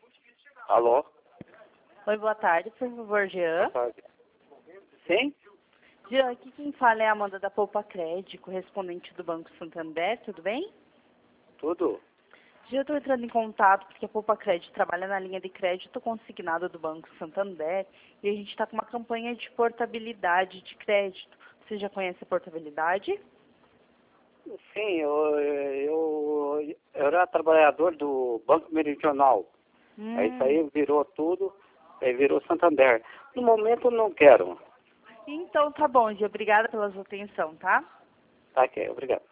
Alô? Oi, boa tarde, por favor, Jean. Boa tarde. Sim? Jean, aqui quem fala é a Amanda da Poupa Crédito, correspondente do Banco Santander, tudo bem? Tudo? Jean, eu estou entrando em contato porque a Poupa Crédito trabalha na linha de crédito consignado do Banco Santander e a gente está com uma campanha de portabilidade de crédito. Você já conhece a portabilidade? Sim, eu era trabalhador do Banco Meridional. Aí isso aí virou tudo, aí virou Santander. No momento eu não quero. Então tá bom, Jean, obrigada pela sua atenção, tá? Tá, ok, obrigado.